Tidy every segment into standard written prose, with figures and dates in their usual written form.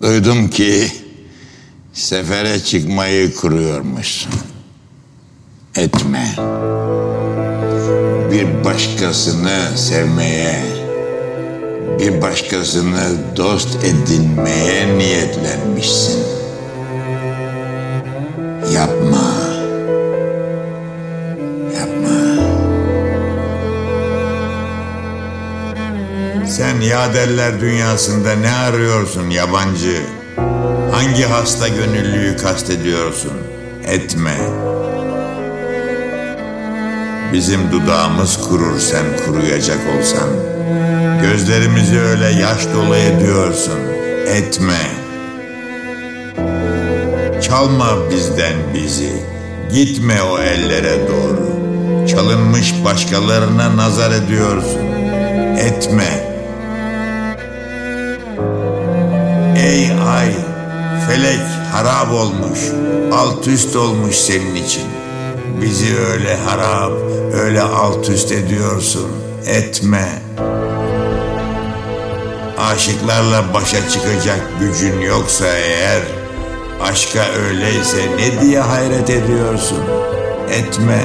Duydum ki sefere çıkmayı kuruyormuşsun. Etme. Bir başkasını sevmeye, bir başkasını dost edinmeye niyetlenmişsin. Yapma. Yapma. Sen yaderler dünyasında ne arıyorsun yabancı? Hangi hasta gönüllüyü kastediyorsun? Etme. Bizim dudağımız kurur sen kuruyacak olsan. Gözlerimizi öyle yaş dolu ediyorsun. Etme. Çalma bizden bizi. Gitme o ellere doğru. Çalınmış başkalarına nazar ediyorsun. Etme. Ey ay, felek harap olmuş, alt üst olmuş senin için. Bizi öyle harap, öyle alt üst ediyorsun. Etme. Aşıklarla başa çıkacak gücün yoksa eğer, aşka öyleyse ne diye hayret ediyorsun? Etme.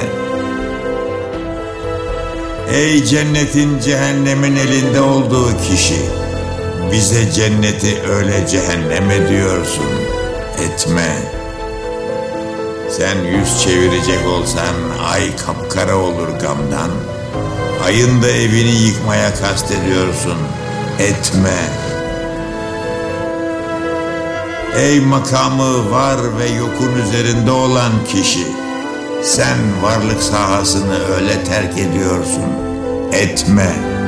Ey cennetin cehennemin elinde olduğu kişi, bize cenneti öyle cehennem ediyorsun. Etme. Sen yüz çevirecek olsan ay kapkara olur gamdan. Ayın da evini yıkmaya kastediyorsun. Etme. Ey makamı var ve yokun üzerinde olan kişi, sen varlık sahasını öyle terk ediyorsun. Etme.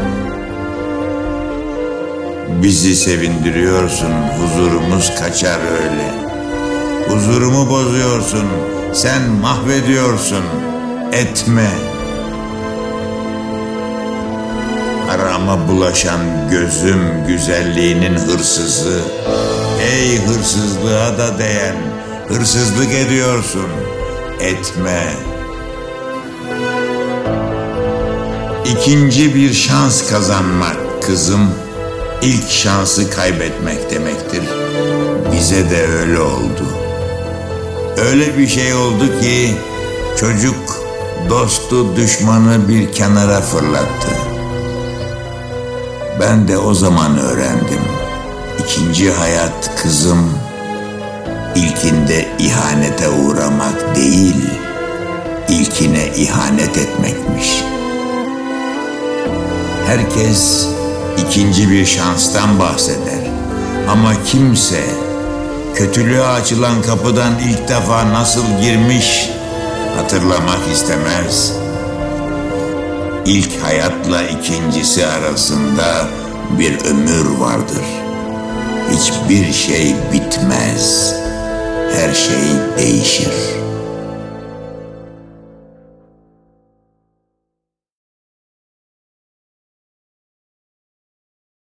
Bizi sevindiriyorsun, huzurumuz kaçar öyle. Huzurumu bozuyorsun, sen mahvediyorsun. Etme. Harama bulaşan gözüm güzelliğinin hırsızı. Ey hırsızlığa da değen, hırsızlık ediyorsun. Etme. İkinci bir şans kazanmak kızım, ilk şansı kaybetmek demektir. Bize de öyle oldu. Öyle bir şey oldu ki çocuk dostu düşmanı bir kenara fırlattı. Ben de o zaman öğrendim. İkinci hayat kızım, ilkinde ihanete uğramak değil, ilkine ihanet etmekmiş. Herkes ikinci bir şanstan bahseder. Ama kimse kötülüğe açılan kapıdan ilk defa nasıl girmiş hatırlamak istemez. İlk hayatla ikincisi arasında bir ömür vardır. Hiçbir şey bitmez. Her şey değişir.